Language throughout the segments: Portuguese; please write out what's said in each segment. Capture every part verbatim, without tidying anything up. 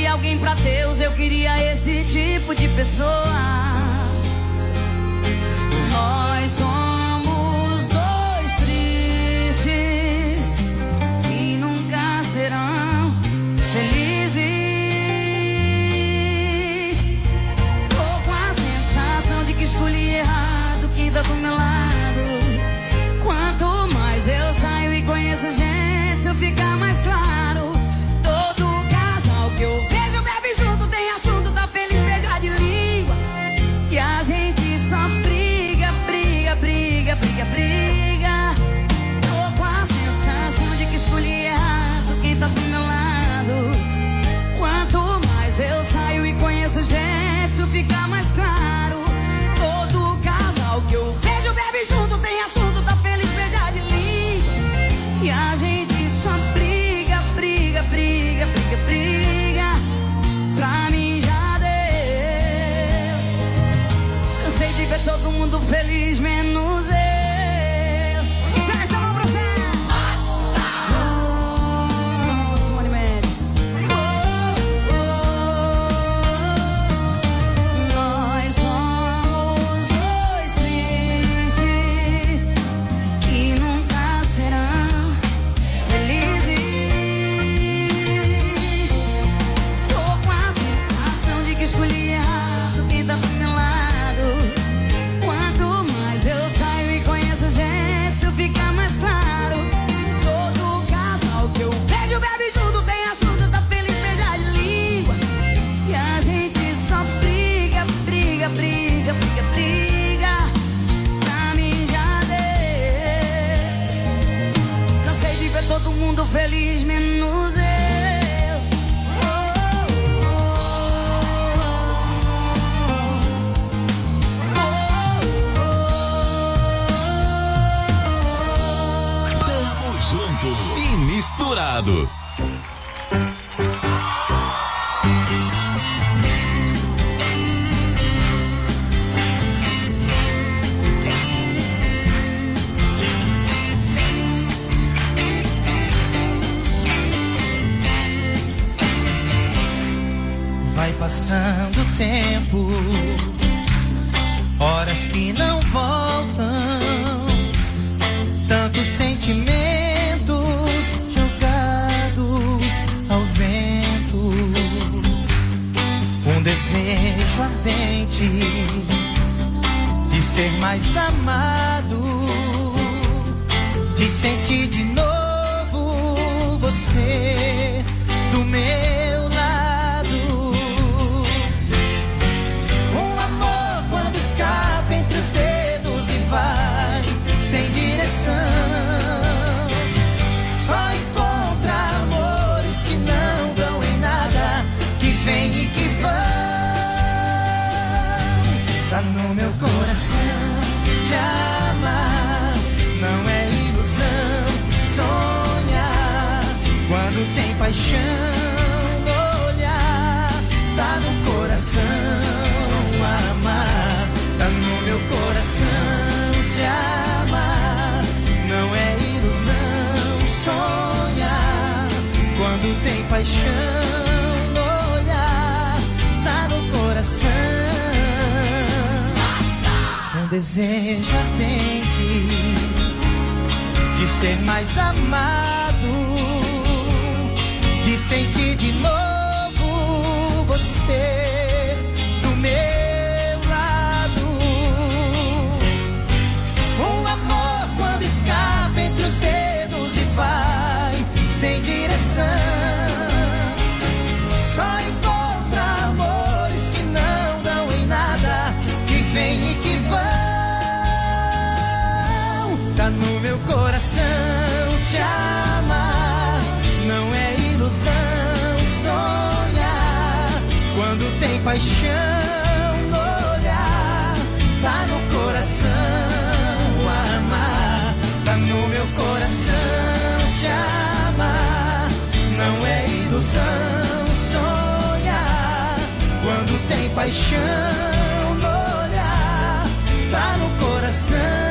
queria alguém pra Deus, eu queria esse tipo de pessoa. Nós somos dois tristes que nunca serão felizes. Tô com a sensação de que escolhi errado quem tá do meu lado. Quanto mais eu saio e conheço gente, isso fica mais claro. Todo casal que eu vejo bebe junto, tem assunto, tá feliz, beija de língua. E a gente só briga, briga, briga, briga, briga. Tô com a sensação de que escolhi errado quem tá do meu lado. Quanto mais eu saio e conheço gente, isso fica mais claro. Todo casal que eu vejo bebe junto, tem assunto, tá feliz, beija de língua. E a gente só briga, briga, briga, briga, briga. Pra mim já deu. Cansei de ver todo mundo feliz, menos eu. Já essa mão pra você. Oh, Simone Mendes. Oh, oh. Nós somos dois tristes que nunca serão felizes. Tô com a sensação de que escolhi errado quem tá do meu lado. Quanto mais eu saio e conheço gente, isso fica mais claro. Todo casal que eu vejo bebe junto, tem assunto, tá feliz, beija de língua. E a gente só briga, briga, briga, briga, briga. Pra mim já deu. Cansei de ver todo mundo feliz, menos eu. Tamo junto e misturado. Vai passando o tempo, horas que não voltam, tantos sentimentos jogados ao vento, um desejo ardente de ser mais amado, de sentir de novo você do meu lado. Um amor quando escapa entre os dedos e vai sem direção. Só encontra amores que não dão em nada, que vêm e que vão. Tá no meu coração te amar, não é ilusão sonhar. Quando tem paixão no olhar, tá no coração amar. Tá no meu coração te amar, não é ilusão sonhar. Quando tem paixão no olhar, tá no coração. Um desejo ardente de ser mais amado, de sentir de novo você do meu lado. Um amor quando escapa entre os dedos e vai sem direção. Só encontra amores que não dão em nada, que vêm e que vão. Tá no meu coração te amar, não é ilusão sonhar. Quando tem paixão no olhar, tá no coração amar. Tá no meu coração te amar, não é ilusão sonhar. Quando tem paixão no olhar, tá no coração.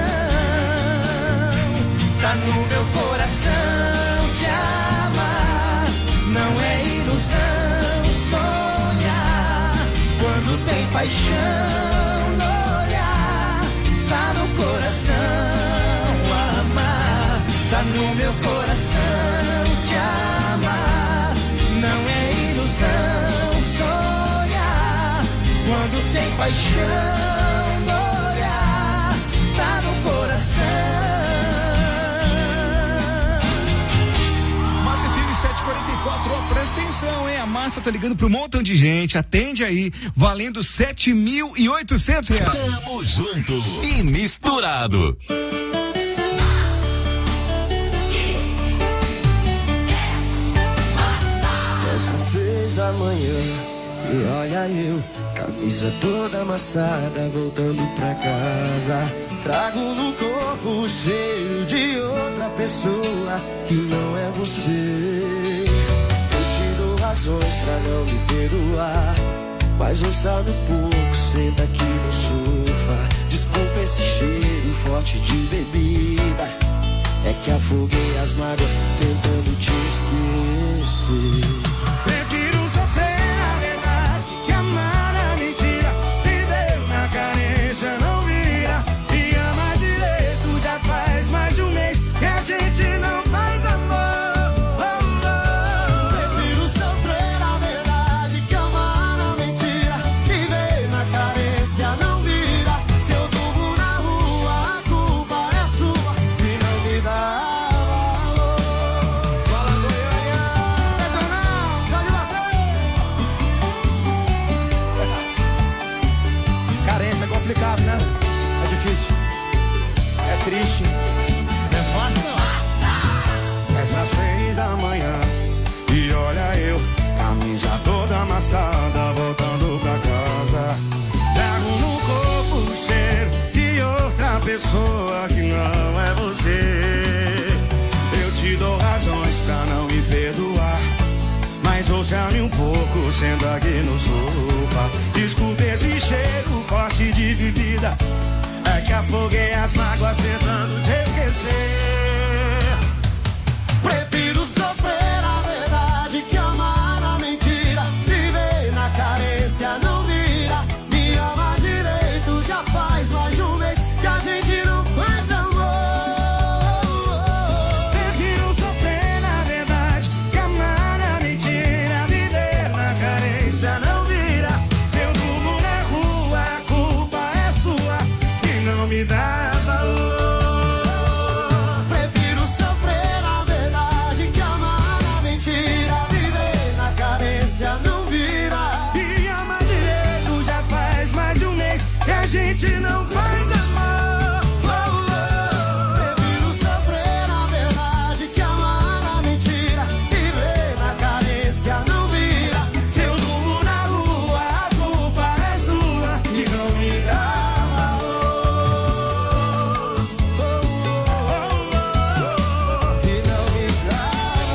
Tá no meu coração te amar, não é ilusão sonhar. paixão no olhar, tá no coração amar, tá no meu coração te amar. Não é ilusão sonhar, quando tem paixão no olhar, tá no coração. sete e quarenta e quatro, ó, presta atenção, hein? A Márcia tá ligando pro um montão de gente, atende aí, valendo sete mil e oitocentos reais. Tamo junto e misturado. Às seis da manhã, e olha eu, camisa toda amassada, voltando pra casa. Trago no corpo o cheiro de outra pessoa que não é você. Eu te dou razões pra não me perdoar, mas não sabe um pouco, senta aqui no sofá. Desculpa esse cheiro forte de bebida, é que afoguei as mágoas tentando te esquecer. Prefiro sofrer a verdade que amar a mentira. Viveu na carência, não vira. E ama direito, já faz mais de um mês que a gente não faz amor. Oh, oh. Prefiro sofrer a verdade que amar a mentira. Viver na carência, não vira. Se eu durmo na rua, a culpa é sua e não me dá valor. Fala, Goiânia! Carência é complicado, né? É difícil. É triste. Não é fácil, não. É às seis da manhã e olha eu, camisa toda amassada, voltando pra casa. Trago no corpo o cheiro de outra pessoa que não é você. Eu te dou razões pra não me perdoar, mas ouça-me um pouco, senta aqui no sofá. Desculpa esse cheiro forte de bebida, é que afoguei as mágoas tentando te esquecer. Prefiro sofrer a verdade que amar a mentira. Viver na carência, não vira. Me ama direito, já faz mais de um mês que a gente não faz amor. Prefiro sofrer na verdade que amar a mentira. Viver na carência, não vira. Se eu durmo na rua, a culpa é sua e não me dá valor. Prefiro sofrer a verdade que amar a mentira. Viver na carência, não vira. E ama direito, já faz mais de um mês que a gente não faz amor. Oh, oh. Prefiro sofrer a verdade que amar a mentira. Viver na carência, não vira. Se eu durmo na rua, a culpa é sua e não me dá valor. Oh, oh, oh, oh. E não me dá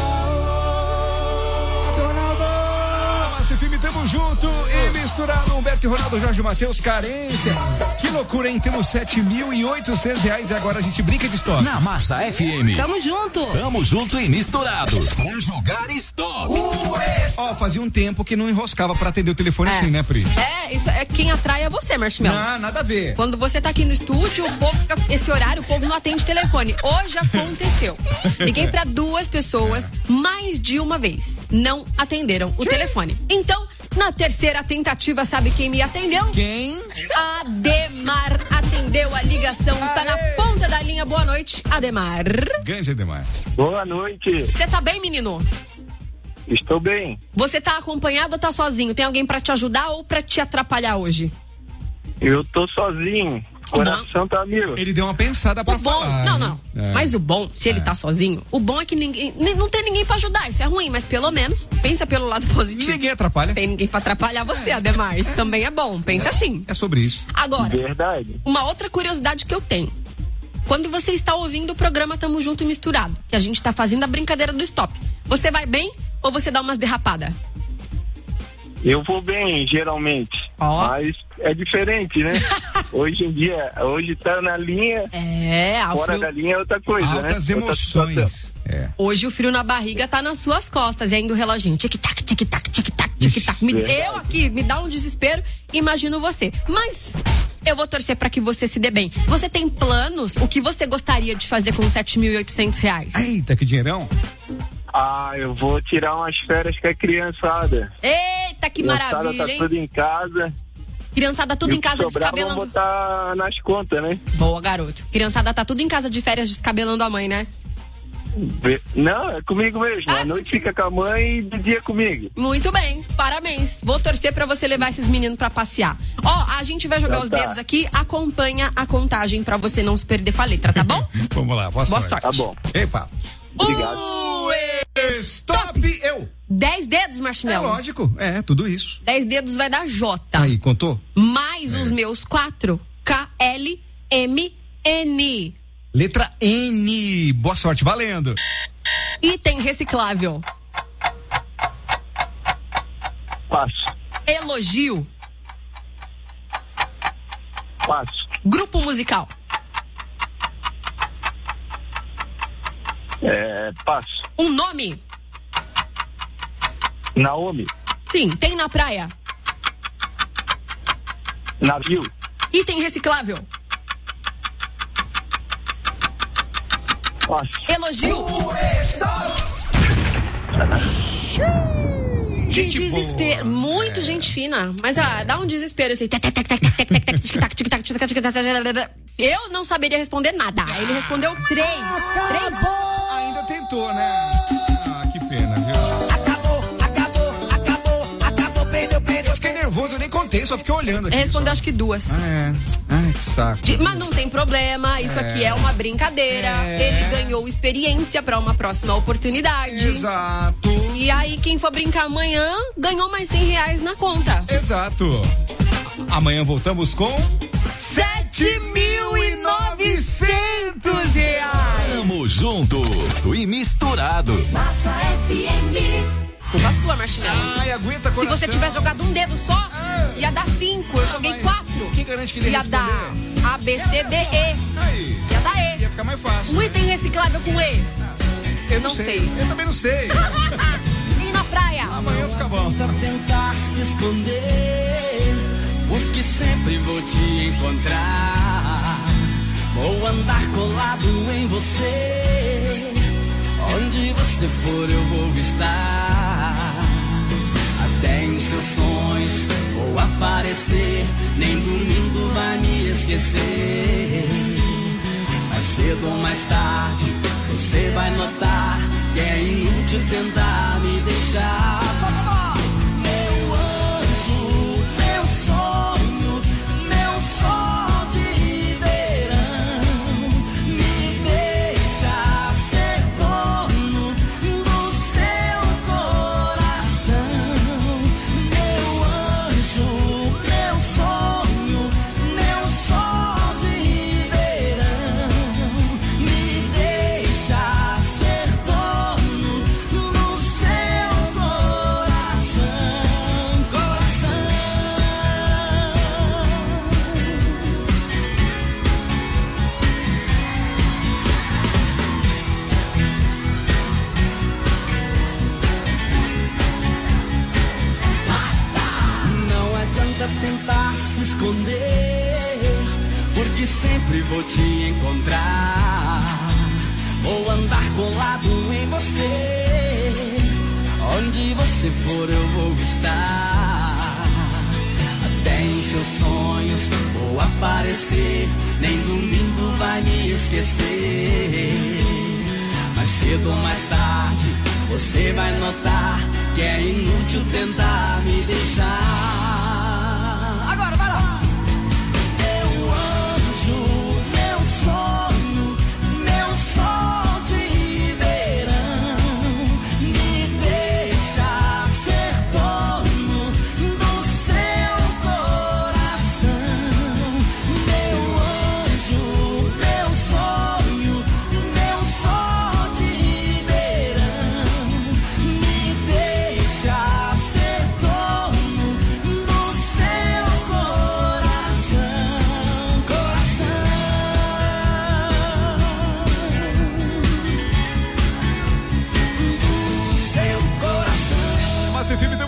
valor. Ronaldo! Márcia Filme, tamo junto e misturado. Humberto e Ronaldo, Jorge Matheus, carência. Que loucura, hein? Temos sete mil e oitocentos reais e agora a gente brinca de stop. Na Massa F M. Tamo junto. Tamo junto e misturado. Pra jogar stop. Ó, fazia um tempo que não enroscava pra atender o telefone É. assim, né, Pri? É, isso é quem atrai é você, Marshmallow. Não, nada a ver. Quando você tá aqui no estúdio, o povo fica, esse horário, o povo não atende telefone. Hoje aconteceu. Liguei pra duas pessoas, mais de uma vez. Não atenderam o telefone. Então, na terceira tentativa, sabe quem me atendeu? Quem? Ademar atendeu a ligação. Tá na ponta da linha. Boa noite, Ademar. Grande Ademar. Boa noite, Você tá bem, menino? estou bem. Você tá acompanhado ou tá sozinho? Tem alguém pra te ajudar ou pra te atrapalhar hoje? Eu tô sozinho, coração tá mil. Ele deu uma pensada pra O bom, falar. não, né? não. É. Mas o bom, se ele tá sozinho, o bom é que ninguém, nem- não tem ninguém pra ajudar. Isso é ruim, mas pelo menos pensa pelo lado positivo. Ninguém atrapalha. Tem ninguém pra atrapalhar você, Ademar. Isso também é bom. Pensa assim. É sobre isso. Agora, Verdade. uma outra curiosidade que eu tenho. Quando você está ouvindo o programa Tamo Junto e Misturado, que a gente tá fazendo a brincadeira do stop, você vai bem ou você dá umas derrapadas? Eu vou bem, geralmente. Ó. Mas é diferente, né? hoje em dia, hoje tá na linha. É, o Fora frio... da linha é outra coisa, Altas né? emoções. É. Hoje o frio na barriga tá nas suas costas e ainda o reloginho. Tic-tac, tic-tac, tic-tac, tic-tac. Me- Eu aqui, me dá um desespero, imagino você. Mas eu vou torcer pra que você se dê bem. Você tem planos? O que você gostaria de fazer com sete mil e oitocentos reais? Eita, que dinheirão. Ah, eu vou tirar umas férias com a criançada. Eita, que criançada maravilha, tá hein? tudo em casa. Criançada tudo E em o que casa sobrar, descabelando. vamos botar nas contas, né? Boa, garoto. Criançada tá tudo em casa de férias descabelando a mãe, né? Vê- Não, é comigo mesmo. Ah, à noite contigo. fica com a mãe e de dia comigo. Muito bem, parabéns. Vou torcer pra você levar esses meninos pra passear. Ó, a gente vai jogar Então os tá. dedos aqui, acompanha a contagem pra você não se perder com a letra, tá bom? Vamos lá, boa, Boa sorte. sorte. Tá bom. Epa. Obrigado. Uh, Stop! Eu. dez dedos, É Marshmallow. lógico, é, tudo isso. dez dedos vai dar J. Aí, contou? Mais É. os meus quatro. K, L, M, N. Letra N. Boa sorte, valendo. Item reciclável. Passo, Elogio. passo. Grupo musical. É, passo. Um nome. Naomi, Sim, tem na praia. navio, Item reciclável. passo. Elogio. Que Gente desespero. boa. Muito É. gente fina. Mas ah, dá um desespero assim. Tec, tec, tec, tec, tec, tec, tec, tec, tic-tac, tic-tac, tic-tac, tic-tac, tic-tac. Eu não saberia responder nada. Ele respondeu três. Três. Ainda tentou, né? Ah, que pena, viu? Acabou, acabou, acabou, acabou, perdeu, perdeu. Eu fiquei nervoso, eu nem contei, só fiquei olhando aqui. Ele respondeu só. acho que duas. É. Ai, que saco. De- mas não tem problema, isso aqui é uma brincadeira. É. Ele ganhou experiência pra uma próxima oportunidade. Exato. E aí, quem for brincar amanhã, ganhou mais cem reais na conta. Exato. Amanhã voltamos com sete mil e novecentos reais. Tamo junto e misturado. Culpa sua, Marshmallow. Ai, aguenta Se coração. você tivesse jogado um dedo só, ia dar cinco. Eu joguei mas quatro. quem garante que ele ia Ia dar responder? A, B, C, D, E. Aí, Ia dar E. ia ficar mais fácil. Um item reciclável com E. Eu não sei. Eu também não sei. E na praia. Amanhã fica bom. Tentar se esconder, porque sempre vou te encontrar. Vou andar colado em você, onde você for eu vou estar. Até em seus sonhos vou aparecer, nem dormindo vai me esquecer. Mais cedo ou mais tarde você vai notar que é inútil tentar me deixar. Solta a voz! Meu anjo, meu sonho, meu sol de verão, me deixa ser dono do seu coração. Meu anjo, meu sonho, meu sol de verão, me deixa ser dono do seu coração, coração. Não adianta tentar se esconder, porque sempre vou te encontrar. Vou andar colado em você, onde você for eu vou estar. Até em seus sonhos vou aparecer, nem dormindo vai me esquecer. Mais cedo ou mais tarde você vai notar que é inútil tentar me deixar. Agora vai lá! Meu anjo, meu sonho, meu sol de verão, me deixa ser dono do seu coração. Meu anjo, meu sonho, meu sol de verão, me deixa ser dono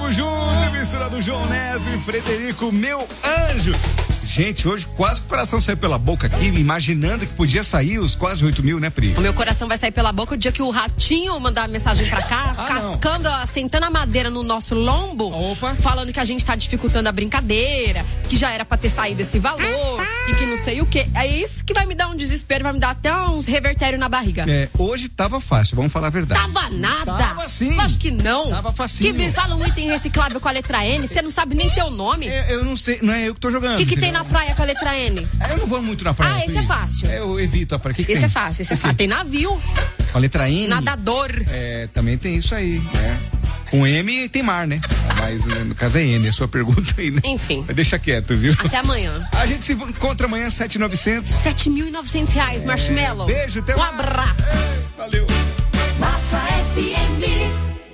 Tamo junto, misturado João Neto e Frederico, meu anjo. Gente, hoje quase o coração saiu pela boca aqui, imaginando que podia sair os quase oito mil, né, Pri? O meu coração vai sair pela boca o dia que o ratinho mandar mensagem pra cá, ah, cascando, ó, sentando a madeira no nosso lombo, Opa. falando que a gente tá dificultando a brincadeira, que já era pra ter saído esse valor e que não sei o quê. É isso que vai me dar um desespero, vai me dar até uns revertérios na barriga. É, hoje tava fácil, vamos falar a verdade. Tava nada. Tava sim. Acho que não. Tava facinho. Que me fala um item reciclável com a letra N, você não sabe nem teu nome. É, eu não sei, não é eu que tô jogando. O que, que tem na praia com a letra N? Eu não vou muito na praia. Ah, esse é fácil. É, eu evito a praia. Que que esse tem? é fácil, esse é fácil. Tem navio. Com a letra N? Nadador. É, também tem isso aí, né? Com M tem mar, né? Mas no caso é N, a sua pergunta aí, né? Enfim. Mas deixa quieto, viu? Até amanhã. A gente se encontra amanhã, sete mil e novecentos. sete mil e novecentos reais, Marshmallow. Beijo, até Um mais. abraço. Valeu. Massa F M.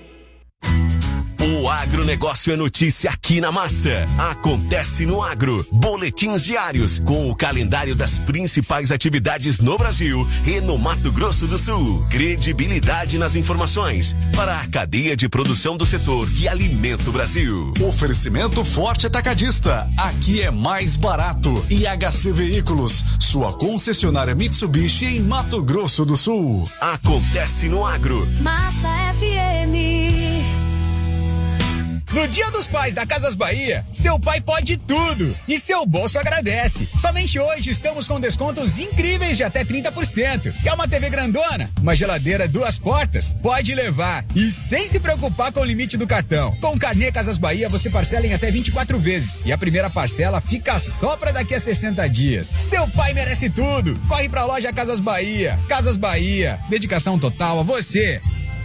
O agronegócio é notícia aqui na Massa. Acontece no agro. Boletins diários com o calendário das principais atividades no Brasil e no Mato Grosso do Sul. Credibilidade nas informações para a cadeia de produção do setor que alimenta o Brasil. Oferecimento Forte Atacadista. Aqui é mais barato. E H C Veículos, sua concessionária Mitsubishi em Mato Grosso do Sul. Acontece no agro. Massa F M. No Dia dos Pais da Casas Bahia, seu pai pode tudo e seu bolso agradece. Somente hoje estamos com descontos incríveis de até trinta por cento. Quer uma T V grandona? Uma geladeira duas portas? Pode levar e sem se preocupar com o limite do cartão. Com o Carnê Casas Bahia você parcela em até vinte e quatro vezes e a primeira parcela fica só pra daqui a sessenta dias. Seu pai merece tudo. Corre pra loja Casas Bahia. Casas Bahia, dedicação total a você.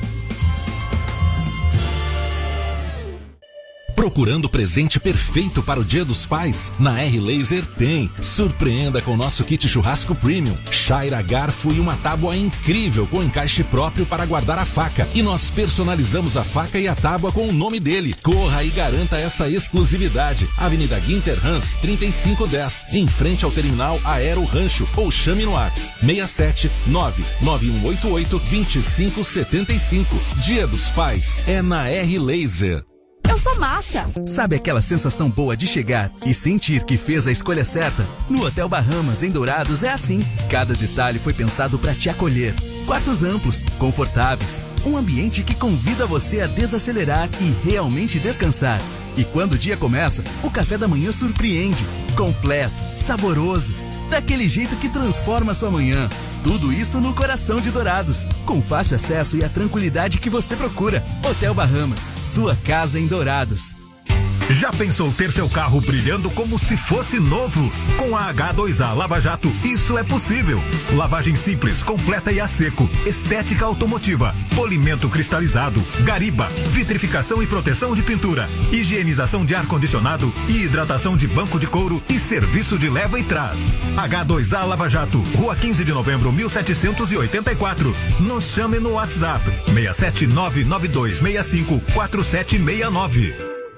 Procurando o presente perfeito para o Dia dos Pais? Na R-Laser tem. Surpreenda com o nosso kit churrasco premium, chaira, garfo e uma tábua incrível com encaixe próprio para guardar a faca. E nós personalizamos a faca e a tábua com o nome dele. Corra e garanta essa exclusividade. Avenida Guinter Hans, trinta e cinco dez, em frente ao terminal Aero Rancho, ou chame no WhatsApp seis sete nove nove um oito oito dois cinco sete cinco. Dia dos Pais é na R-Laser. Eu sou Massa. Sabe aquela sensação boa de chegar e sentir que fez a escolha certa? No Hotel Bahamas, em Dourados, é assim. Cada detalhe foi pensado para te acolher. Quartos amplos, confortáveis, um ambiente que convida você a desacelerar e realmente descansar. E quando o dia começa, o café da manhã surpreende. Completo, saboroso, daquele jeito que transforma sua manhã. Tudo isso no coração de Dourados, com fácil acesso e a tranquilidade que você procura. Hotel Bahamas, sua casa em Dourados. Já pensou ter seu carro brilhando como se fosse novo? Com a H dois A Lava Jato, isso é possível. Lavagem simples, completa e a seco, estética automotiva, polimento cristalizado, gariba, vitrificação e proteção de pintura, higienização de ar-condicionado e hidratação de banco de couro e serviço de leva e trás. H dois A Lava Jato, Rua quinze de novembro, mil setecentos e oitenta e quatro. Nos chame no WhatsApp seis sete nove nove dois seis cinco quatro sete seis nove.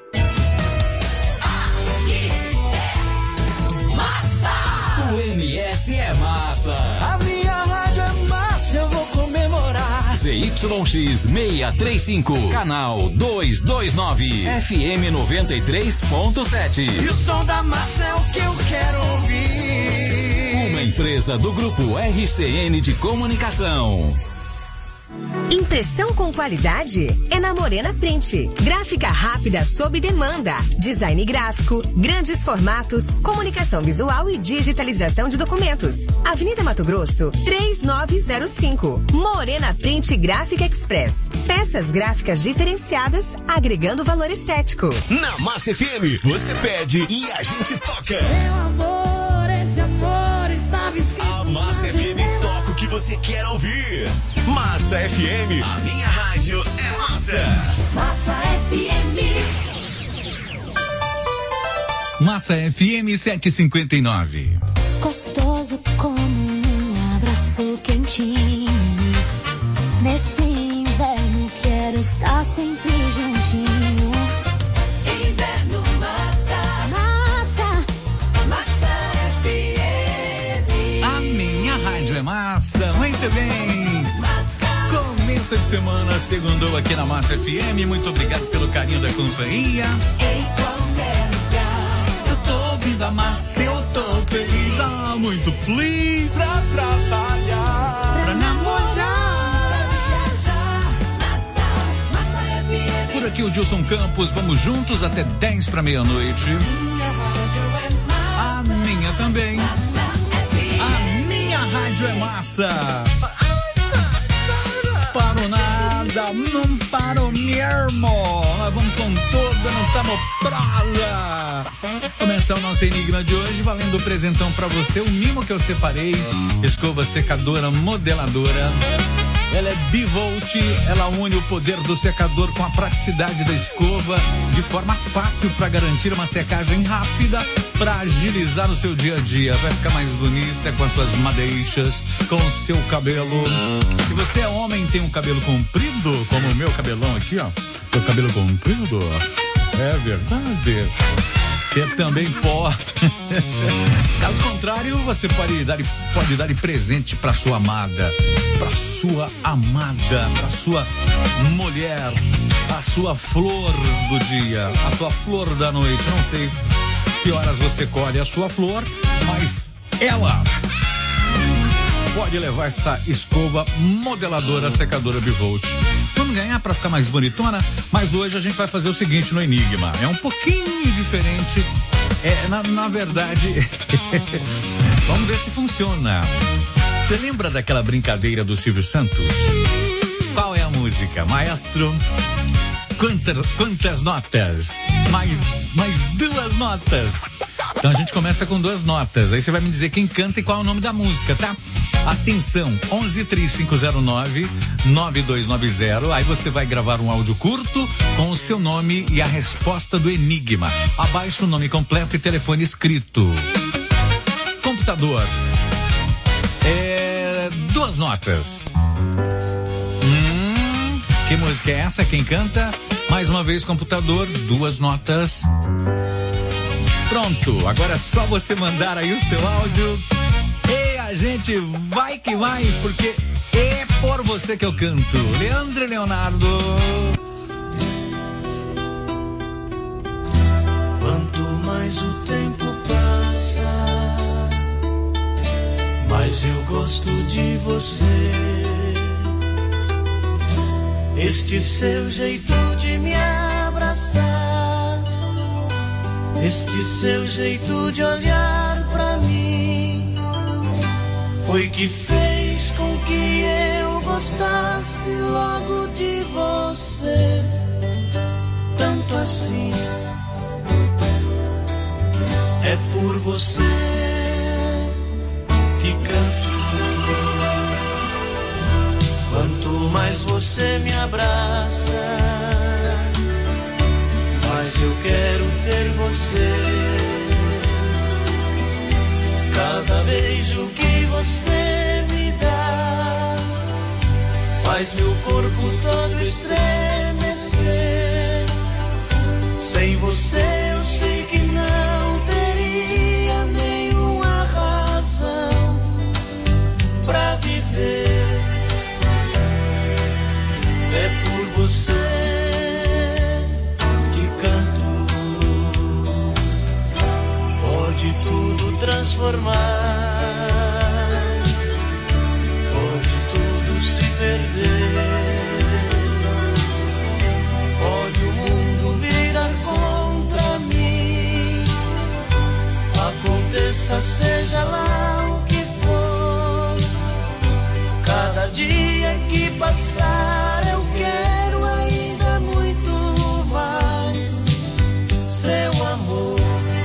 O M S é massa. A minha rádio é massa, eu vou comemorar. Z Y X seiscentos e trinta e cinco, canal duzentos e vinte e nove, F M noventa e três ponto sete. E o som da massa é o que eu quero ouvir. Uma empresa do grupo R C N de Comunicação. Impressão com qualidade é na Morena Print. Gráfica rápida sob demanda. Design gráfico, grandes formatos, comunicação visual e digitalização de documentos. Avenida Mato Grosso, três nove zero cinco. Morena Print Gráfica Express. Peças gráficas diferenciadas, agregando valor estético. Na Massa F M, você pede e a gente toca. Meu amor, esse amor estava escrito. A Massa F M toca o que você quer ouvir. Massa F M, a minha rádio é massa. Massa F M. Massa F M setecentos e cinquenta e nove. Gostoso como um abraço quentinho. Nesse inverno quero estar sempre juntinho. Inverno massa. Massa. Massa F M. A minha rádio é massa. Muito bem. Começo começo de semana, segundou aqui na Massa F M. Muito obrigado pelo carinho da companhia. Em qualquer lugar, eu tô ouvindo a Massa, eu tô feliz, ah, muito feliz. Pra trabalhar, pra namorar, pra viajar. Massa, Massa F M. Por aqui o Gilson Campos, vamos juntos até dez para meia-noite. Minha rádio é massa. A minha também. Massa F M. A minha rádio é massa. Paro nada, não paro mesmo. Nós vamos com toda, não estamos praia. Começar o nosso enigma de hoje, valendo o presentão pra você, o mimo que eu separei, escova secadora modeladora. Ela é bivolt, ela une o poder do secador com a praticidade da escova, de forma fácil para garantir uma secagem rápida, para agilizar o seu dia a dia. Vai ficar mais bonita com as suas madeixas, com o seu cabelo. Se você é homem e tem um cabelo comprido, como o meu cabelão aqui, ó, meu cabelo comprido, é verdade. Você também pode. Caso contrário, você pode dar, pode dar de presente para sua amada, para sua amada, para sua mulher, a sua flor do dia, a sua flor da noite. Não sei que horas você colhe a sua flor, mas ela pode levar essa escova modeladora secadora bivolt. Vamos ganhar para ficar mais bonitona, mas hoje a gente vai fazer o seguinte no Enigma. É um pouquinho diferente. É, na, na verdade, vamos ver se funciona. Você lembra daquela brincadeira do Silvio Santos? Qual é a música? Maestro, quantas, quantas notas? Mais, mais duas notas. Então a gente começa com duas notas. Aí você vai me dizer quem canta e qual é o nome da música, tá? Atenção, onze, três cinco zero nove, nove dois nove zero. Aí você vai gravar um áudio curto com o seu nome e a resposta do enigma. Abaixo o nome completo e telefone escrito. Computador. É, duas notas. Hum, que música é essa? Quem canta? Mais uma vez, computador, duas notas. Pronto, agora é só você mandar aí o seu áudio e a gente vai que vai, porque é por você que eu canto. Leandro e Leonardo. Quanto mais o tempo passa, mais eu gosto de você. Este seu jeito de me abraçar, este seu jeito de olhar pra mim, foi que fez com que eu gostasse logo de você. Tanto assim, é por você que canto. Quanto mais você me abraça, mas eu quero ter você. Cada beijo que você me dá faz meu corpo todo estremecer. Sem você eu sei que não teria nenhuma razão pra viver. É por você tudo transformar, pode tudo se perder, pode o mundo virar contra mim. Aconteça, seja lá o que for, cada dia que passar eu quero ainda muito mais seu amor.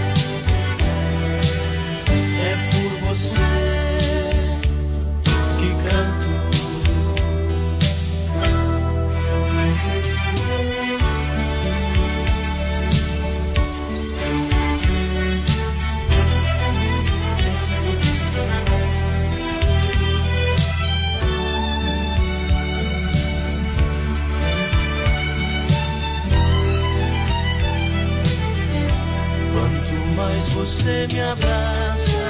Você que canto. Quanto mais você me abraça,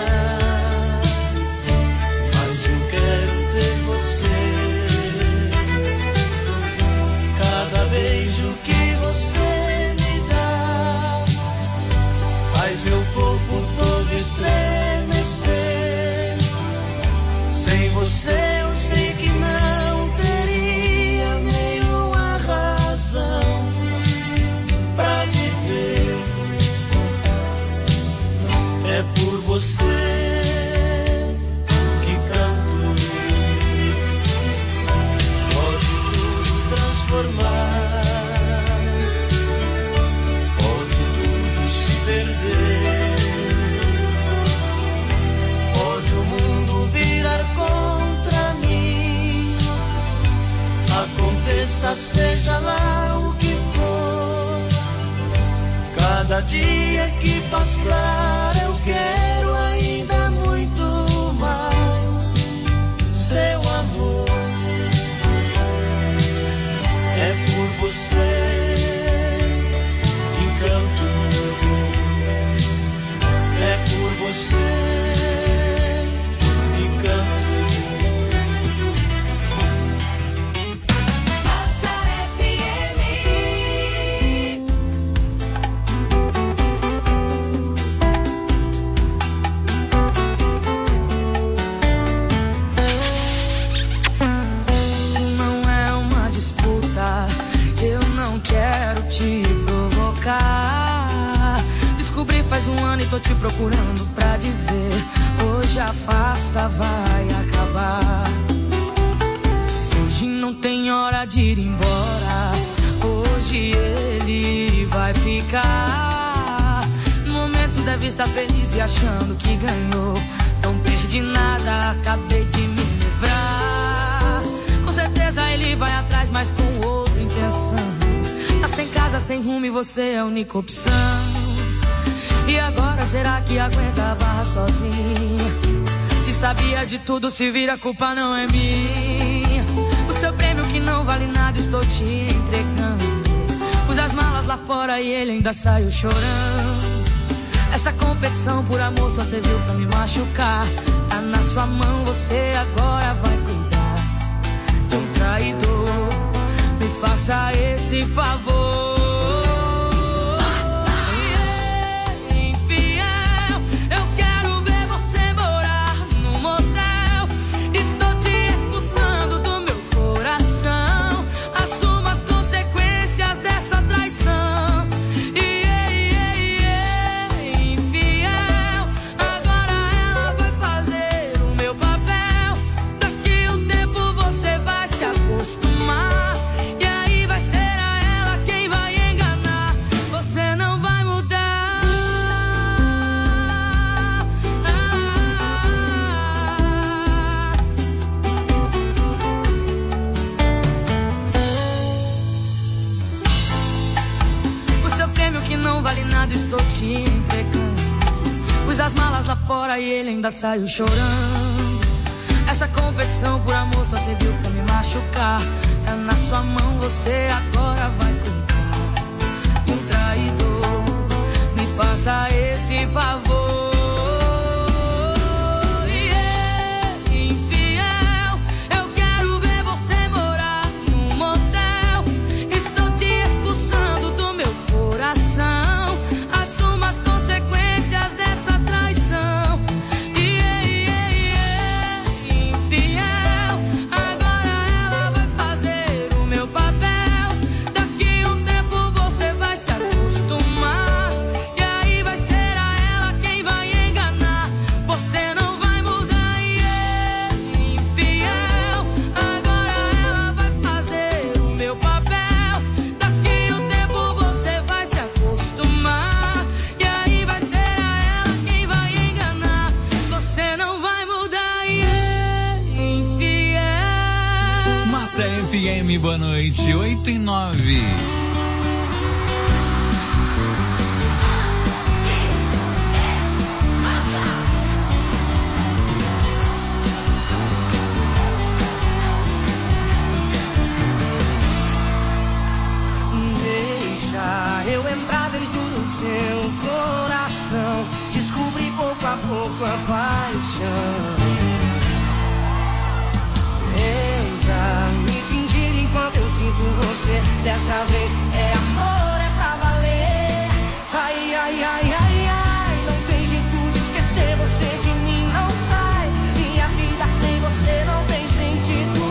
beijo que você me dá faz meu corpo todo estremecer. Sem você eu sei que não teria nenhuma razão pra viver. É por você que canto. Pode tudo transformar, pode tudo se perder, pode o mundo virar contra mim. Aconteça, seja lá o que for, cada dia que passar eu quero ainda muito mais seu amor. É por você que canto, é por você que canto. Descobri faz um ano e tô te procurando pra dizer: hoje a farsa vai acabar. Hoje não tem hora de ir embora, hoje ele vai ficar. No momento deve estar feliz e achando que ganhou. Não perdi nada, acabei de me livrar. Com certeza ele vai atrás, mas com outra intenção. Tá sem casa, sem rumo e você é a única opção. E agora será que aguenta a barra sozinha? Se sabia de tudo, se vira, a culpa não é minha. O seu prêmio que não vale nada estou te entregando. Pus as malas lá fora e ele ainda saiu chorando. Essa competição por amor só serviu pra me machucar. Tá na sua mão, você agora vai cuidar de um traidor. Me faça esse favor. Estou te entregando. Pus as malas lá fora e ele ainda saiu chorando. Essa competição por amor só serviu pra me machucar. Tá na sua mão, você agora vai cuidar de um traidor. Me faça esse favor. F M, boa noite, oito e nove. Deixa eu entrar dentro do seu coração, descobrir pouco a pouco a paixão. Entra, me fingir enquanto eu sinto você você. Dessa vez é amor, é pra valer. Ai, ai, ai, ai, ai. Não tem jeito de esquecer você de mim, não sai. Minha vida sem você não tem sentido.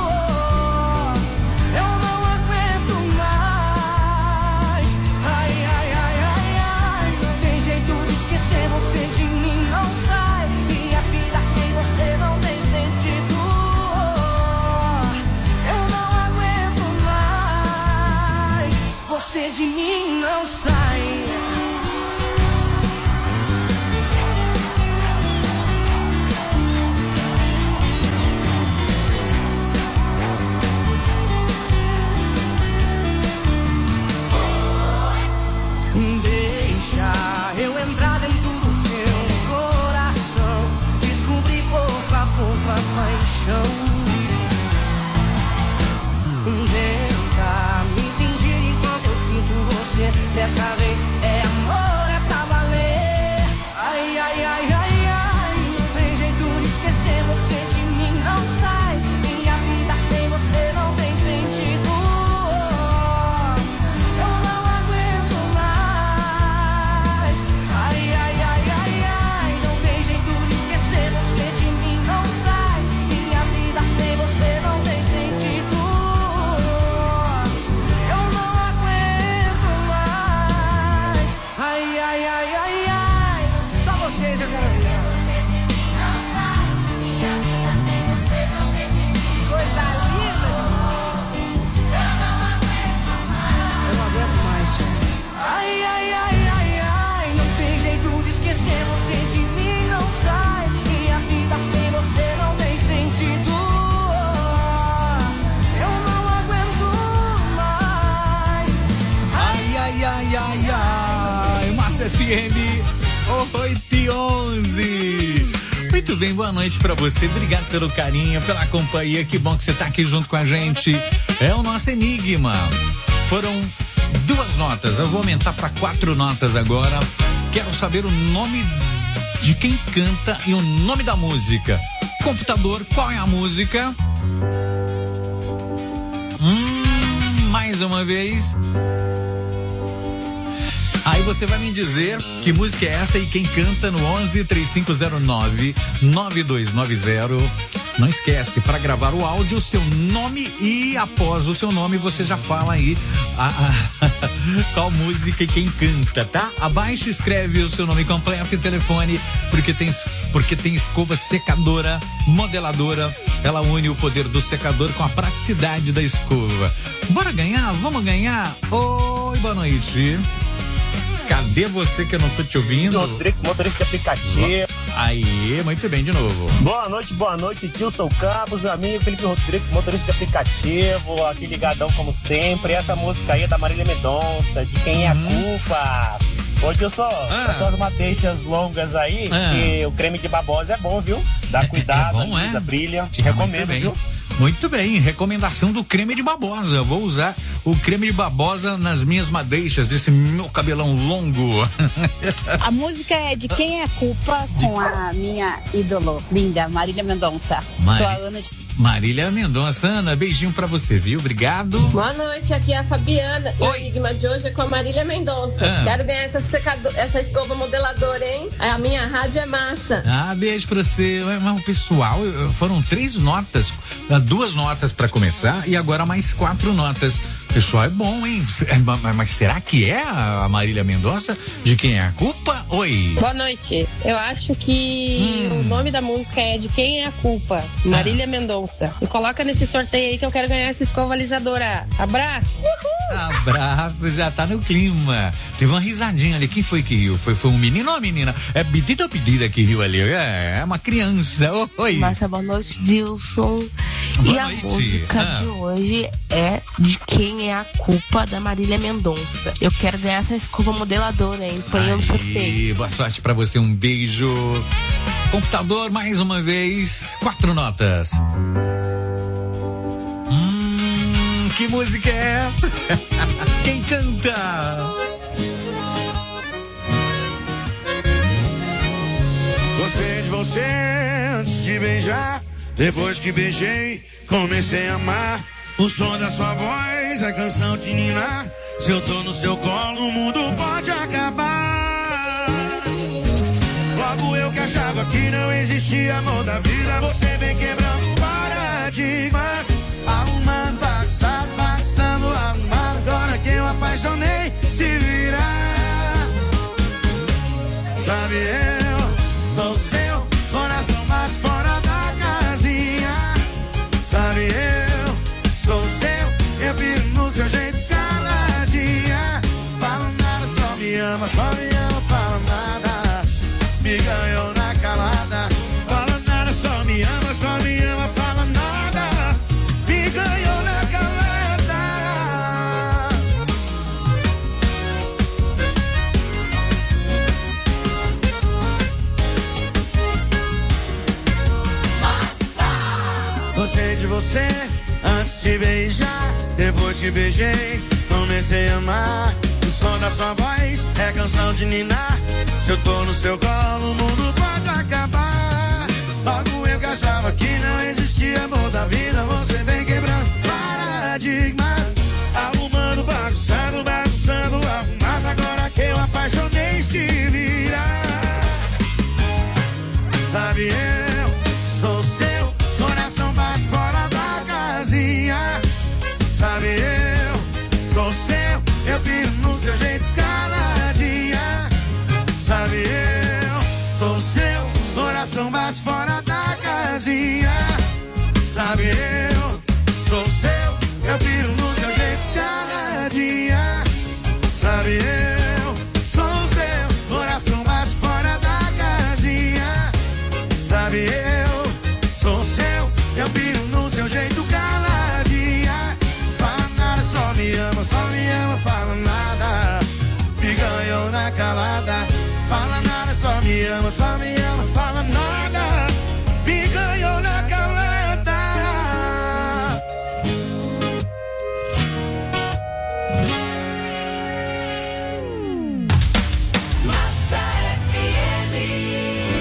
Eu não aguento mais. Ai, ai, ai, ai, ai. Não tem jeito de esquecer você de mim, não sai. Minha vida sem você não tem sentido. Eu não aguento mais. Você de mim não sai. Deixa eu entrar dentro do seu coração, descobrir pouco a pouco a paixão. Tenta me sentir enquanto eu sinto você. Dessa vez é amor, é pra valer. Ai, ai, ai, ai, ai. Não tem jeito de esquecer você de mim, não sai. Minha vida sem você não tem sentido. Eu não aguento mais. Ai, ai, ai, ai, ai. Não tem jeito de esquecer você de mim, não sai. Minha vida sem você não tem sentido. Eu não aguento mais. Ai, ai, ai, ai, ai. Só vocês eu quero ver. Coisa linda. Eu não aguento mais. Ai, ai, ai, ai, ai. Não tem jeito de esquecer você de mim, não sai. Minha vida sem você não tem sentido. Eu não aguento mais. Ai, ai, ai, ai, ai. Massa F M oito e onze. Muito bem, boa noite pra você. Obrigado pelo carinho, pela companhia. Que bom que você tá aqui junto com a gente. É o nosso enigma. Foram duas notas. Eu vou aumentar pra quatro notas agora. Quero saber o nome de quem canta e o nome da música. Computador, qual é a música? Hum, mais uma vez. Aí você vai me dizer que música é essa e quem canta no onze, três cinco zero nove, nove dois nove zero. Não esquece, para gravar o áudio, o seu nome e após o seu nome você já fala aí a, a, qual música e quem canta, tá? Abaixo escreve o seu nome completo e telefone, porque tem, porque tem escova secadora, modeladora. Ela une o poder do secador com a praticidade da escova. Bora ganhar? Vamos ganhar? Oi, boa noite. Cadê você que eu não tô te ouvindo? Rodrigues, motorista de aplicativo. Aí, muito bem, de novo. Boa noite, boa noite, Tilson Campos, meu amigo Felipe Rodrigues, motorista de aplicativo, aqui ligadão como sempre. Essa música aí é da Marília Mendonça, de Quem é a Culpa. Ô, Tilson, ah. as suas madeixas longas aí, ah. que o creme de babosa é bom, viu? Dá cuidado, é, é bom, a Luísa é? brilha, te ah, recomendo, viu? Muito bem, recomendação do creme de babosa. Eu vou usar o creme de babosa nas minhas madeixas desse meu cabelão longo. A música é de Quem é a Culpa, com a minha ídolo linda, Marília Mendonça. Mari... Sou a Ana de... Marília Mendonça. Ana, beijinho pra você, viu? Obrigado. Boa noite, aqui é a Fabiana. Oi. E o enigma de hoje é com a Marília Mendonça. Ah. Quero ganhar essa, secador, essa escova modeladora, hein? A minha rádio é massa. Ah, beijo pra você. Mas o pessoal, foram três notas, duas notas pra começar e agora mais quatro notas. Pessoal, é bom, hein? Mas será que é a Marília Mendonça? De Quem é a Culpa? Oi. Boa noite. Eu acho que hum. o nome da música é De Quem é a Culpa, Marília ah. Mendonça. E coloca nesse sorteio aí que eu quero ganhar essa escova alisadora. Abraço. Uhul. Abraço, já tá no clima. Teve uma risadinha ali. Quem foi que riu? Foi, foi um menino ou uma menina? É pedida ou pedida que riu ali? É, é uma criança. Oi. Márcia, boa noite, Dilson. Boa e noite. A música ah. de hoje é De Quem é a Culpa, da Marília Mendonça. Eu quero ganhar essa escova modeladora, hein? Põe no sorteio. Boa sorte pra você, um beijo. Computador, mais uma vez, quatro notas. Hum, que música é essa? Quem canta? Gostei de você antes de beijar. Depois que beijei, comecei a amar. O som da sua voz é canção de ninar. Se eu tô no seu colo, o mundo pode acabar. Logo eu que achava que não existia amor da vida, você vem quebrando paradigmas, arrumando, bagunçado, bagunçando, arrumado. Agora que eu apaixonei, se virar. Sabe, eu sou seu, coração bate fora da casinha. Sabe, eu sou seu, eu piro no seu jeito caladinha. Fala nada, só me ama, só me ama, fala nada. Me ganhou na calada. Fala nada, só me ama, só me ama, fala nada. Me ganhou na calada. Gostei de você antes de beijar. Depois que beijei, comecei a amar. O som da sua voz é canção de ninar. Se eu tô no seu colo, o mundo pode acabar. Logo eu que achava que não existia amor da vida, você vem quebrando paradigmas, arrumando, bagunçando, bagunçando, arrumado. Agora que eu apaixonei, se virar. Sabe, eu sou seu, coração bate fora da casinha. Sabe, eu sou seu, eu piro no seu jeito caladinha. Sabe, eu sou seu, coração bate fora da casinha. Sabe, eu sou seu, eu piro no seu jeito caladinha. Sabe, eu sou seu, coração bate fora da casinha. Sabe, eu sou seu, eu piro no seu jeito caladinha. Fala nada, só me ama, só me ama, fala nada. Me ganhou na calada. Fala nada, só me ama, só me ama, fala nada. Me ganhou na calada. Massa F M.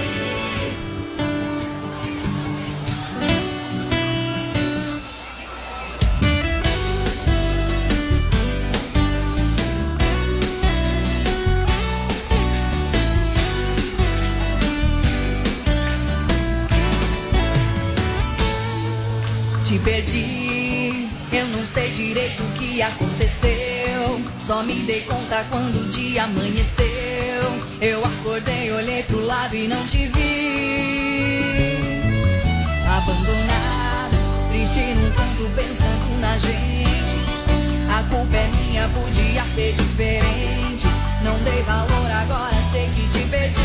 Te perdi, eu não sei direito o que aconteceu. Só me dei conta quando o dia amanheceu. Eu acordei, olhei pro lado e não te vi. Abandonada, triste num canto pensando na gente. A culpa é minha, podia ser diferente. Não dei valor, agora sei que te perdi.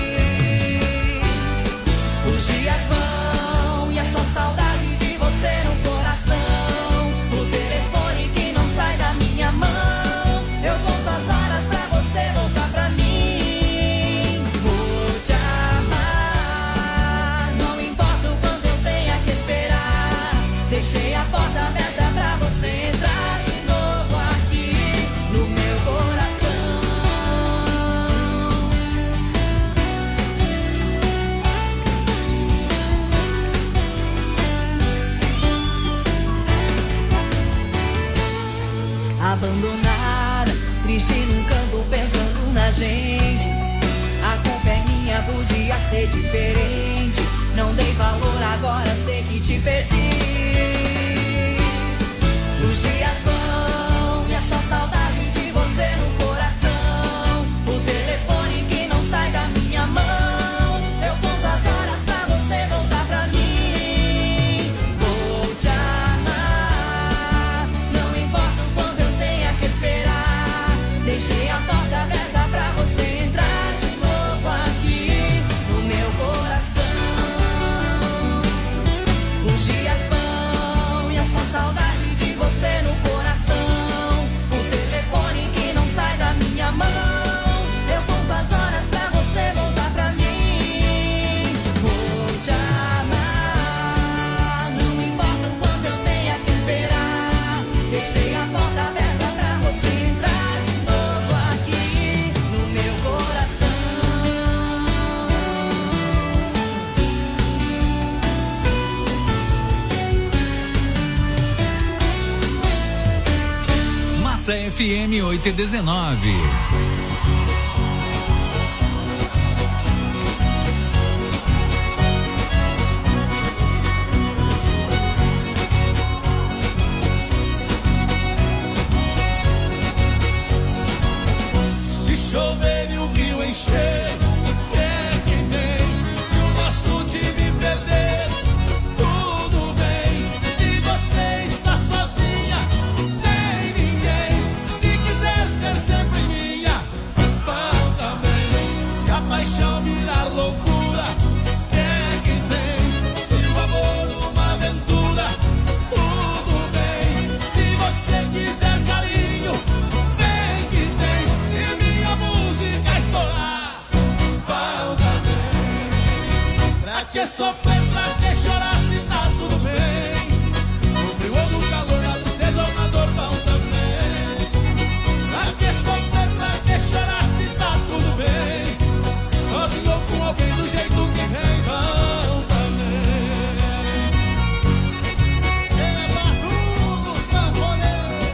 Os dias vão e é só saudade de você no coração. O telefone que não sai da minha mão. Eu conto as horas pra você voltar pra mim. Vou te amar, não importa o quanto eu tenha que esperar. Deixei a porta aberta pra você entrar de novo aqui no meu coração. Abandonada, triste num canto pensando na gente. A culpa é minha, podia ser diferente. Não dei valor, agora sei que te perdi. Os dias vão e é só saudade de você no coração. O telefone que não sai da minha mão. Eu conto as horas pra você voltar pra mim. Vou te amar, não importa o quanto eu tenha que esperar. Deixei a porta aberta pra você entrar de novo aqui no meu coração. Os dias vão e é só saudade de você no coração. O telefone que não sai da minha mão. Eu conto as horas pra você voltar pra mim. Vou te amar, não importa o quanto eu tenha que esperar. Deixei a porta aberta pra você entrar de novo F M oito e dezenove. Se chover e o rio encher, é que tem. Se o nosso time perder, tudo bem. Se você está sozinha, sem ninguém, se quiser ser sempre minha, bom também. Se a paixão virar loucura, é que tem. Se o amor uma aventura, tudo bem. Se você quiser carinho, vem que tem. Se minha música estourar, bom também. Pra que sofrer, pra que chorar se tá tudo bem? No frio ou no calor, na tristeza ou na dor, bom também. Pra que sofrer, pra que chorar se tá tudo bem? Sozinho ou com alguém do jeito que vem, bom também. É Batuco Sanfoneiro.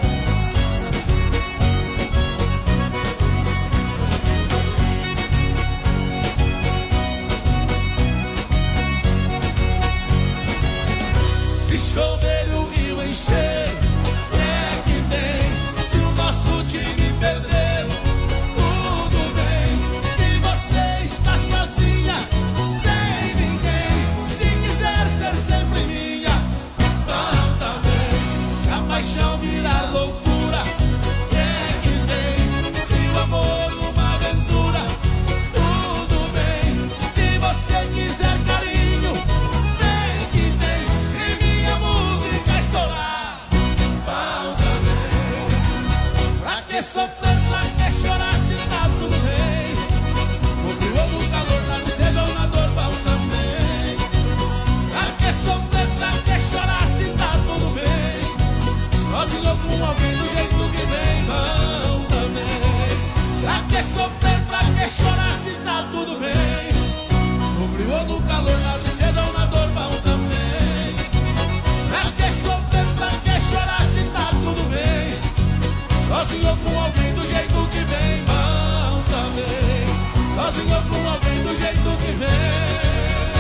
Se chover e o rio encher, é que tem. Se o nosso time perder, tudo bem. Se você está sozinha, sem ninguém, se quiser ser sempre minha, bom também. Se a paixão virar loucura, é que tem. Se o amor uma aventura, tudo bem. Se você quiser carinho, vem que tem. Se minha música estourar, bom também. Pra que sofrer, pra que chorar se tá tudo bem? No frio ou no calor, na tristeza ou na dor, bom também. Pra que sofrer, pra que chorar se tá tudo bem? Sozinho ou com alguém do jeito que vem, bom também. Pra que sofrer, pra que chorar se tá tudo bem? No frio ou no calor, na tristeza ou na dor, bom também. Pra que sofrer, pra que chorar se tá tudo bem? Sozinho ou com alguém do jeito que vem, bom também. Sozinho ou com alguém do jeito que vem,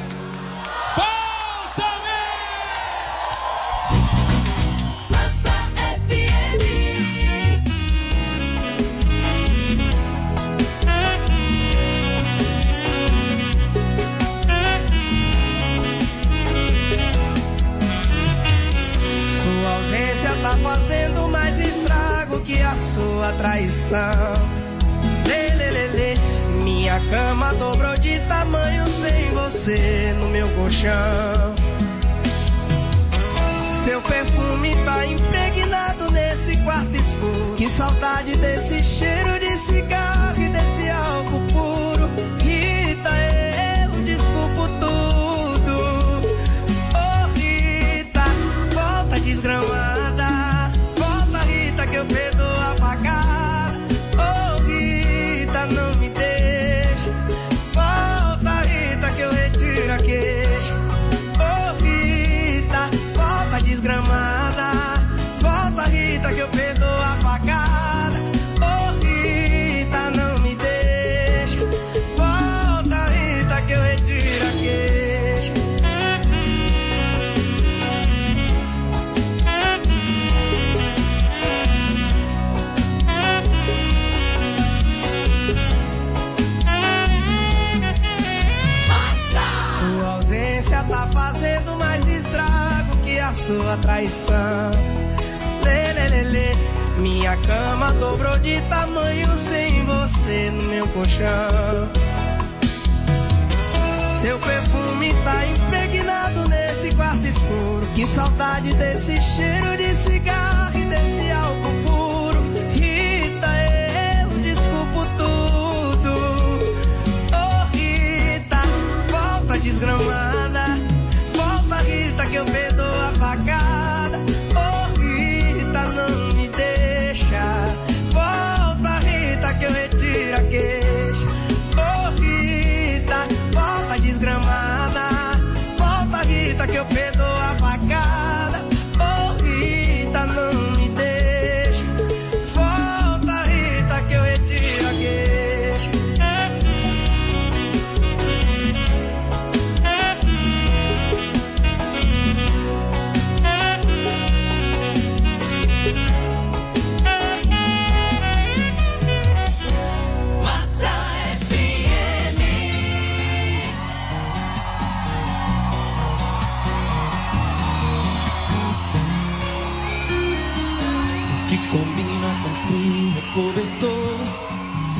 bom também. Lança F M. Sua ausência tá fazendo mais estrago que a sua traição. Lê, lê, lê, lê. Minha cama dobrou de tamanho sem você no meu colchão. Seu perfume tá impregnado nesse quarto escuro. Que saudade desse cheiro de cigarro e desse álcool puro. Rita, eu desculpo tudo. Oh Rita, volta desgramada. Volta Rita que eu perdoo a facada. Oh Rita, não me deixa. Volta Rita que eu retiro a queixa. Oh Rita, volta desgramada. Volta Rita que eu perdoo a facada. Oh Rita, não me deixa. Volta Rita que eu retiro a queixa. Sua ausência tá fazendo mais estrago que a sua traição. Lê, lê, lê, lê. Minha cama dobrou de tamanho sem você no meu colchão. Seu perfume tá impregnado nesse quarto escuro. Que saudade desse cheiro de cigarro e desse álcool puro. Rita, eu desculpo tudo. Oh Rita, volta desgramada. Volta Rita que eu perdoo a facada. Oh Rita, não me deixa. Volta Rita que eu retiro a queixa. Oh Rita, volta desgramada. Volta Rita que eu perdoo a facada. Oh Rita, não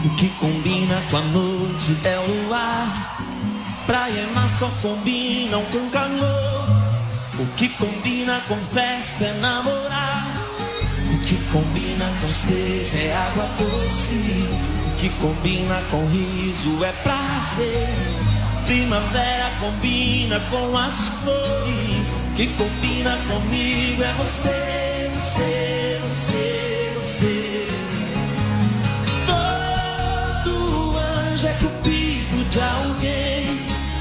O que combina com a noite é o luar. Praia e mar só combinam com calor. O que combina com festa é namorar. O que combina com sede é água doce. O que combina com riso é prazer. Primavera combina com as flores. O que combina comigo é você, você, você, você. Todo anjo é cupido de alguém.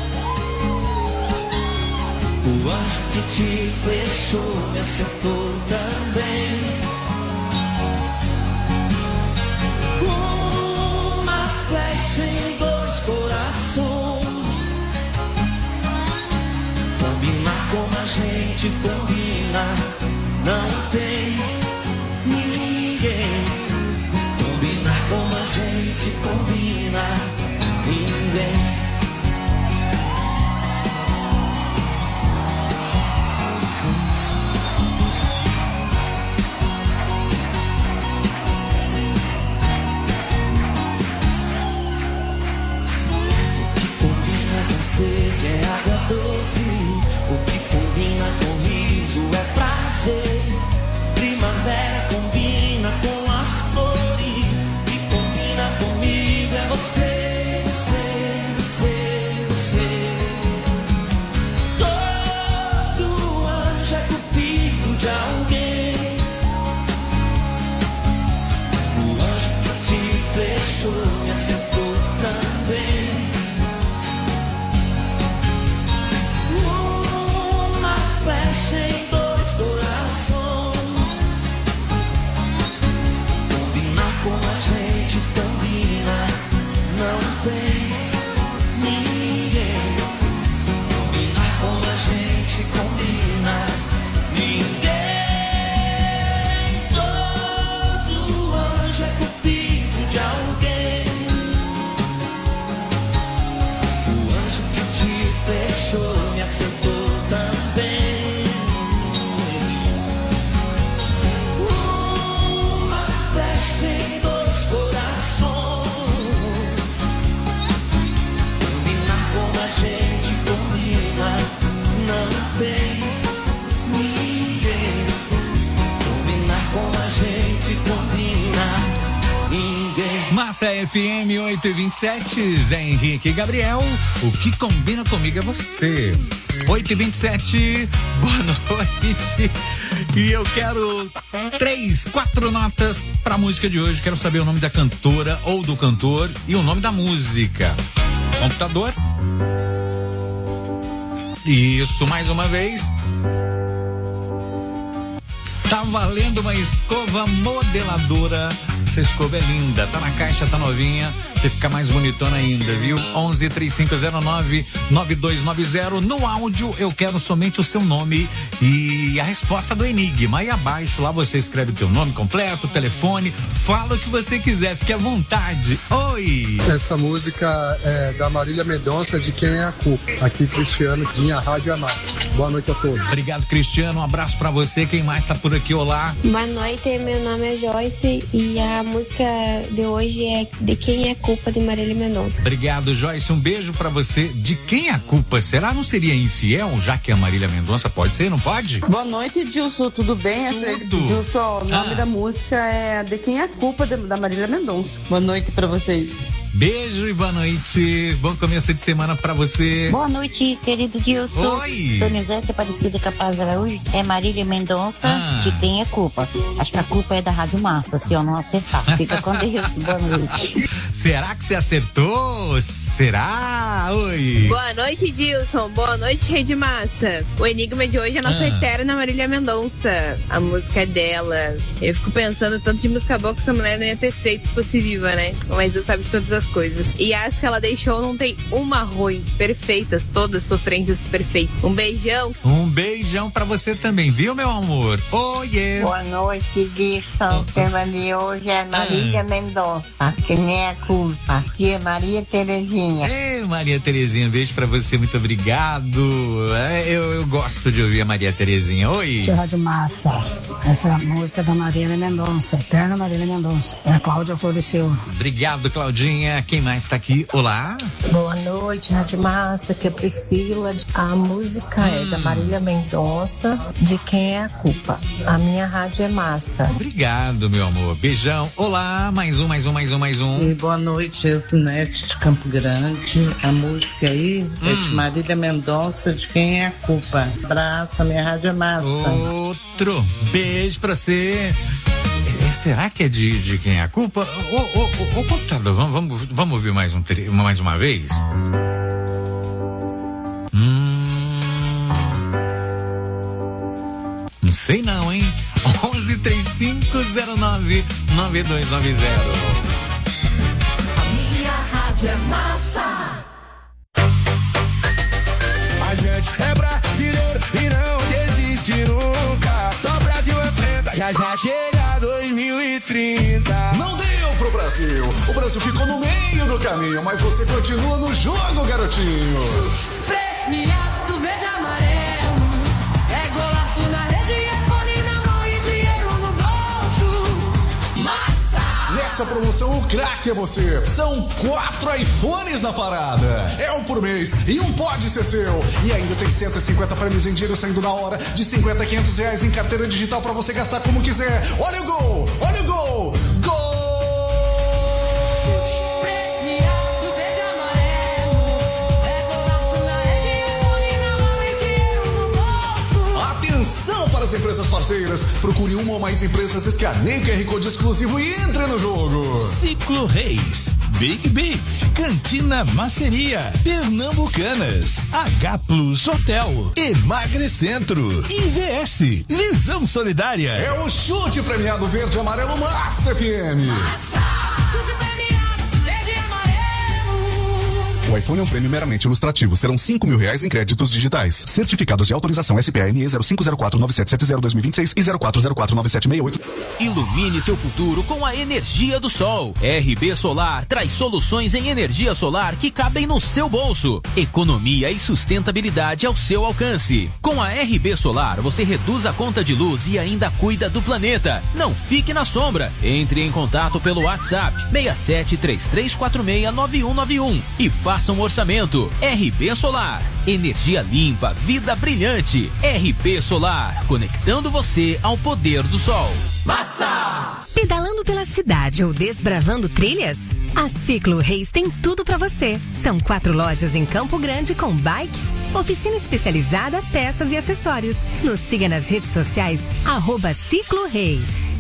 O anjo que te flechou me acertou também. Uma flecha em dois corações. Combinar como a gente combina, não tem ninguém. Combinar como a gente combina, ninguém. Sede é água doce, o que combina com riso é prazer. Primavera combina com as flores, o que combina comigo é você, você, você, você. Todo anjo é cupido de alguém. O anjo que te flechou me acertou também. Flecha em dois corações. Combinar com a gente combina, não tem ninguém. Combinar com a gente combina, ninguém. Todo anjo é cupido de alguém. O anjo que te fechou me acertou também. Massa F M oito e vinte e sete, Zé Henrique e Gabriel, o que combina comigo é você. oito e vinte e sete, boa noite. E eu quero três, quatro notas pra música de hoje. Quero saber o nome da cantora ou do cantor e o nome da música. Computador. Isso, mais uma vez. Tá valendo uma escova modeladora. Essa escova é linda, tá na caixa, tá novinha. Você fica mais bonitona ainda, viu? onze, três cinco zero nove, nove dois nove zero. No áudio eu quero somente o seu nome e a resposta do enigma. Aí abaixo lá você escreve o teu nome completo, telefone, fala o que você quiser, fique à vontade. Oi! Essa música é da Marília Mendonça, De Quem é a Culpa. Aqui Cristiano, Dinha Rádio Amassa. Boa noite a todos. Obrigado, Cristiano, um abraço pra você. Quem mais tá por aqui? Olá. Boa noite, meu nome é Joyce e a música de hoje é De Quem é a Culpa, de Marília Mendonça. Obrigado, Joyce, um beijo pra você. De quem é a culpa? Será não seria infiel, já que a Marília Mendonça pode ser, não pode? Boa noite, Dilson, tudo bem? Tudo. Dilson, o nome Ah. da música é De Quem é a Culpa, de, da Marília Mendonça. Boa noite pra vocês. Beijo e boa noite. Bom começo de semana pra você. Boa noite, querido Dilson. Oi. Sou Nilzete Aparecida Capaz Araújo. É Marília Mendonça, Ah. de quem é culpa. Acho que a culpa é da Rádio Massa, se eu não acertar. Fica com Deus. Boa noite. Será que você acertou? Será? Oi. Boa noite, Dilson. Boa noite, Rede Massa. O enigma de hoje é a nossa Ah. eterna Marília Mendonça. A música é dela. Eu fico pensando tanto de música boa que essa mulher não ia ter feito se fosse viva, né? Mas Deus sabe de todas as coisas. E as que ela deixou não tem uma ruim. Perfeitas, todas sofrências perfeitas. Um beijão. Um beijão pra você também, viu, meu amor? Oiê. Boa noite, Dilson. O tema de hoje é Marília Mendonça, que nem é culpa. Aqui é Maria Terezinha. Ei, Oi, Maria Terezinha, beijo pra você, muito obrigado. É, eu, eu gosto de ouvir a Maria Terezinha. Oi. Tio Rádio Massa, essa é a música da Marília Mendonça, eterna Marília Mendonça. É a Cláudia Floresceu. Obrigado, Claudinha. Quem mais tá aqui? Olá. Boa noite, Rádio Massa, que é Priscila. A música hum. é da Marília Mendonça, De Quem é a Culpa. A minha rádio é Massa. Obrigado, meu amor. Beijão. Olá, mais um, mais um, mais um, mais um. E boa noite, Esnete de Campo Grande. A música aí hum. é de Marília Mendonça, De Quem é a Culpa. Abraço, a minha rádio é Massa. Outro beijo pra você. É, será que é de, de quem é a culpa? Ô, ô, ô, ô, computador, vamos, vamos, vamos ouvir mais, um, mais uma vez? Hum, não sei não, hein? onze três cinco zero nove nove dois nove zero. A minha rádio é Massa. A gente é brasileiro e não desiste nunca. Só o Brasil enfrenta, já já chega dois mil e trinta. Não deu pro Brasil, o Brasil ficou no meio do caminho, mas você continua no jogo, garotinho. Premiado verde e amarelo, é golaço na rede, é fone na mão e dinheiro no bolso. Massa! Nessa promoção o craque é você. São quatro iPhones na parada. É um por mês e um pode ser seu. E ainda tem cento e cinquenta prêmios em dinheiro saindo na hora, de cinquenta a quinhentos reais em carteira digital pra você gastar como quiser. Olha o gol! Olha o gol! Gol! Atenção para as empresas parceiras. Procure uma ou mais empresas, escaneie o Q R Code exclusivo e entre no jogo. Ciclo Reis, Big Beef, Cantina Maceria, Pernambucanas, H Plus Hotel, Emagrecentro, I V S, Visão Solidária. É o chute premiado verde e amarelo Massa F M. Massa! Chute premiado verde e amarelo. O iPhone é um prêmio meramente ilustrativo. Serão cinco mil reais em créditos digitais. Certificados de autorização S P A M E zero cinco zero quatro nove sete sete zero dois mil e vinte e seis e zero quatro zero quatro nove sete seis oito. Ilumine seu futuro com a energia do sol. R B Solar traz soluções em energia solar que cabem no seu bolso. Economia e sustentabilidade ao seu alcance. Com a R B Solar, você reduz a conta de luz e ainda cuida do planeta. Não fique na sombra. Entre em contato pelo WhatsApp seis sete três três quatro seis nove um nove um e faça um orçamento. R B Solar. Energia limpa, vida brilhante. R B Solar. Conectando você ao poder do sol. Massa! Pedalando pela cidade ou desbravando trilhas? A Ciclo Reis tem tudo pra você. São quatro lojas em Campo Grande com bikes, oficina especializada, peças e acessórios. Nos siga nas redes sociais, arroba Ciclo Reis.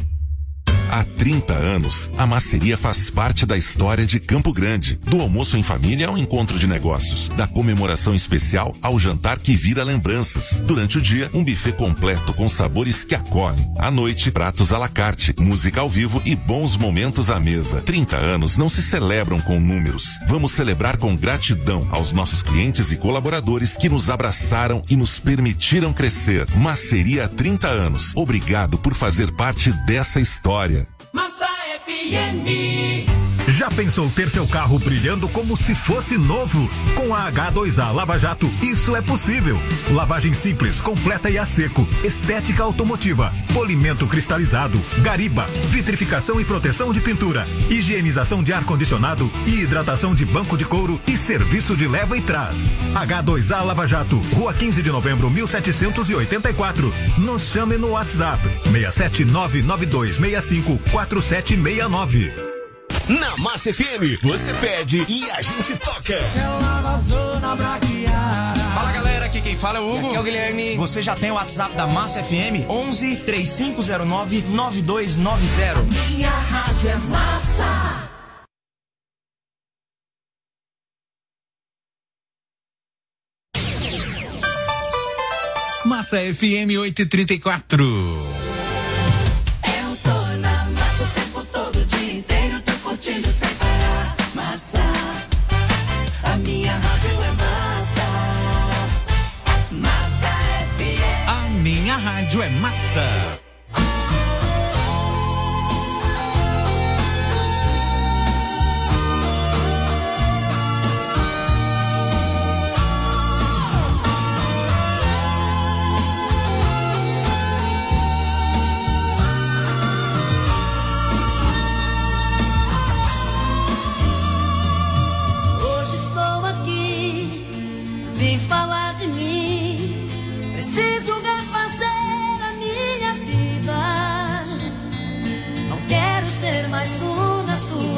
Há trinta anos, a Maceria faz parte da história de Campo Grande. Do almoço em família ao encontro de negócios. Da comemoração especial ao jantar que vira lembranças. Durante o dia, um buffet completo com sabores que acolhem. À noite, pratos à la carte, música ao vivo e bons momentos à mesa. trinta anos não se celebram com números. Vamos celebrar com gratidão aos nossos clientes e colaboradores que nos abraçaram e nos permitiram crescer. Maceria há trinta anos. Obrigado por fazer parte dessa história. Massa F M. Já pensou ter seu carro brilhando como se fosse novo? Com a H dois A Lava Jato, isso é possível. Lavagem simples, completa e a seco, estética automotiva, polimento cristalizado, gariba, vitrificação e proteção de pintura, higienização de ar-condicionado e hidratação de banco de couro e serviço de leva e trás. H dois A Lava Jato, Rua quinze de novembro, mil setecentos e oitenta e quatro. Nos chame no WhatsApp seis sete nove nove dois seis cinco quatro sete seis nove. Na Massa F M, você pede e a gente toca. Ela vazou na braquiara. Fala galera, aqui quem fala é o Hugo. Aqui é o Guilherme. Você já tem o WhatsApp da Massa F M? onze três cinco zero nove nove dois nove zero. Minha rádio é Massa. Massa F M oito e trinta e quatro. Sem parar, massa. A minha rádio é massa. Massa F M. A minha rádio é massa.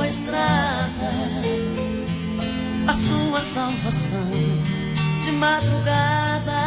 sua estrada, a sua salvação de madrugada.